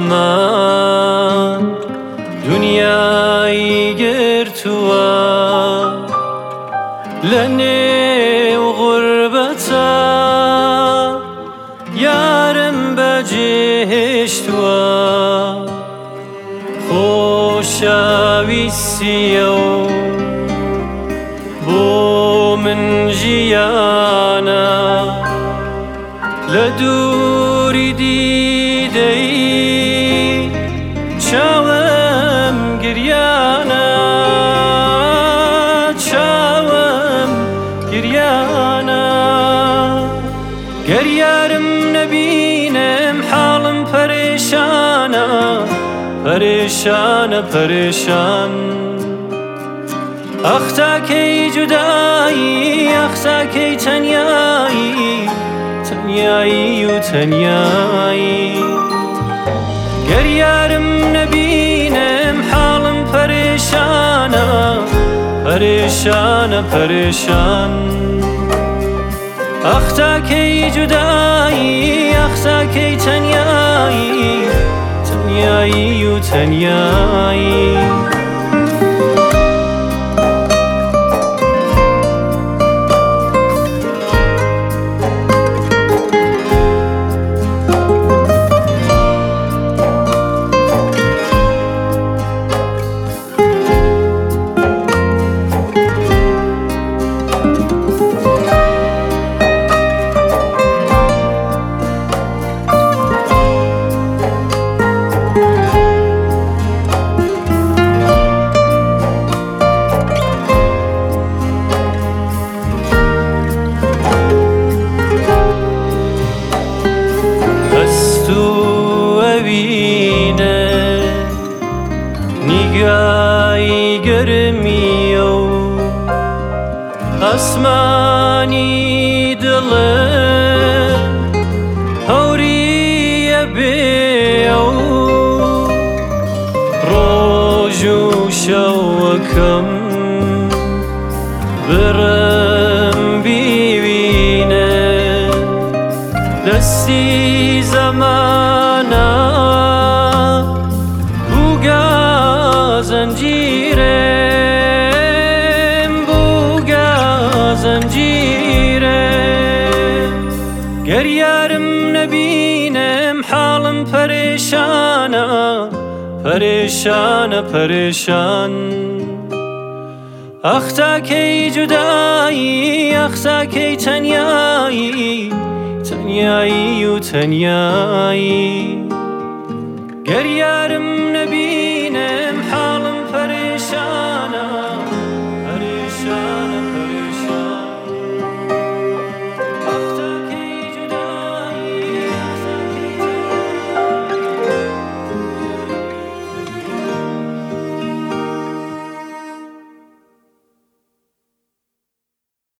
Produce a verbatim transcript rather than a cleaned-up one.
زمان دنیای گرتووە لە نێو غوربەتە یارم بەجێهێشتووە خۆشەویستیە و بۆ من ژیانە لە دووری دیدەی چاوم گریانە چاوم گریانە گەر یارم نەبینم حاڵم پەرێشانە پەرێشانە پەرێشان ئەخ تاکەی جودایی ئەخ تاکەی تەنیایی تەنیایی و تەنیایی گەر یارم نەبینم حاڵم پەرێشانە پەرێشانە پەرێشان ئەخ تاکەی جودایی ئەخ تاکەی تەنیایی تەنیایی و تەنیایی نیگای گەرمیە و ئەسمانی دڵێ هەوریە بێ و ڕۆژ و شەوەکەم برم بیبینێ دەستی زەمانە زنجیرم بووگە زنجیرم گەر یارم نەبینم حاڵم پەرێشانە پەرێشانە پەرێشان ئەخ تاکەی جودایی ئەخ تاکەی تەنیایی تەنیایی و تەنیایی گەر یارم نەبینم